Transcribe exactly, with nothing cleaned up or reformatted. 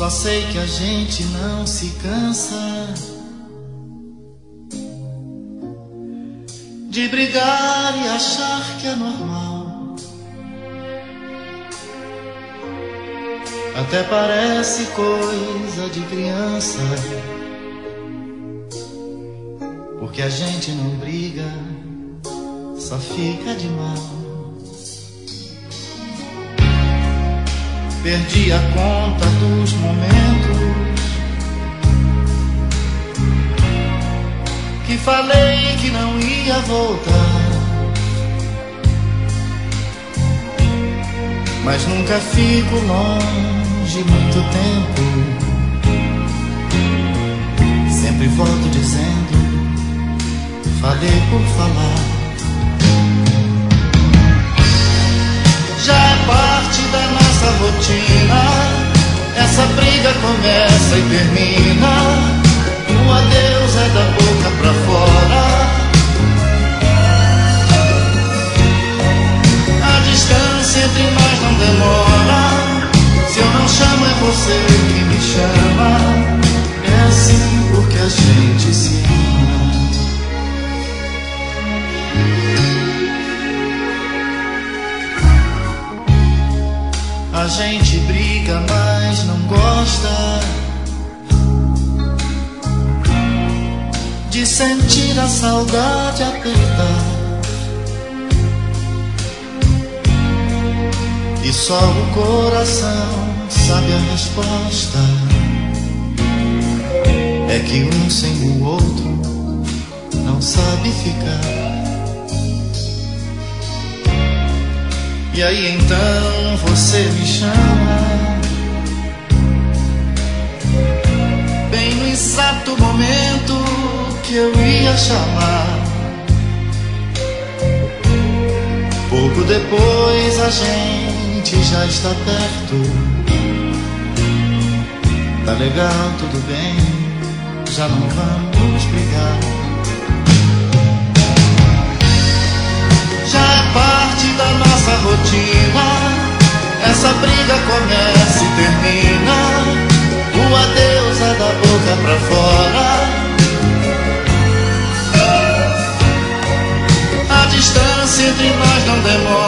Só sei que a gente não se cansa de brigar e achar que é normal. Até parece coisa de criança, porque a gente não briga, só fica de mal. Perdi a conta dos momentos que falei que não ia voltar, mas nunca fico longe muito tempo. Sempre volto dizendo, falei por falar. Já é parte da nossa rotina, essa briga começa e termina. O adeus é da boca pra fora. A distância entre nós não demora. Se eu não chamo é você que me chama. É assim porque a gente se ama. A gente briga, mas não gosta de sentir a saudade apertar. E só o coração sabe a resposta. É que um sem o outro não sabe ficar. E aí então você me chama, bem no exato momento que eu ia chamar. Pouco depois a gente já está perto. Tá legal, tudo bem, já não vamos brigar. Já é parte da nossa rotina, essa briga começa e termina. O adeus é da boca pra fora. A distância entre nós não demora.